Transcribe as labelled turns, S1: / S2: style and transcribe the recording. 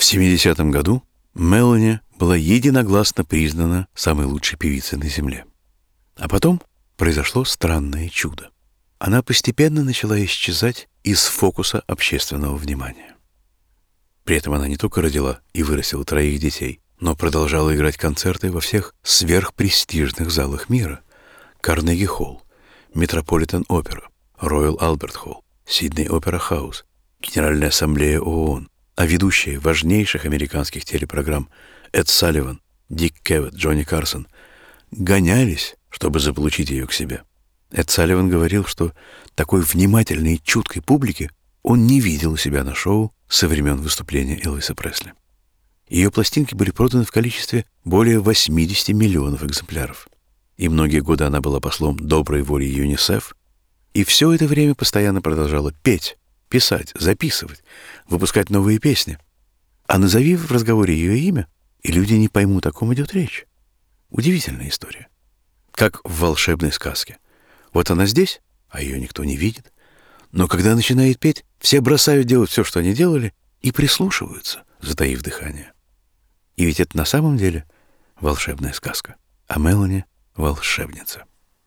S1: 70-м году Мелани была единогласно признана самой лучшей певицей на Земле. А потом произошло странное чудо. Она постепенно начала исчезать из фокуса общественного внимания. При этом она не только родила и вырастила 3 детей, но продолжала играть концерты во всех сверхпрестижных залах мира: Карнеги-холл, Метрополитен-опера, Роял Альберт-холл, Сидней-опера-хаус, Генеральная ассамблея ООН, а ведущие важнейших американских телепрограмм Эд Салливан, Дик Кевет, Джонни Карсон гонялись, чтобы заполучить ее к себе. Эд Салливан говорил, что такой внимательной и чуткой публики он не видел у себя на шоу со времен выступления Элвиса Пресли. Ее пластинки были проданы в количестве более 80 миллионов экземпляров. И многие годы она была послом доброй воли ЮНИСЕФ, и все это время постоянно продолжала петь, писать, записывать, выпускать новые песни. А назови в разговоре ее имя, и люди не поймут, о ком идет речь. Удивительная история. Как в волшебной сказке. Вот она здесь, а ее никто не видит. Но когда начинает петь, все бросают делать все, что они делали, и прислушиваются, затаив дыхание. И ведь это на самом деле волшебная сказка. А Мелани — волшебница.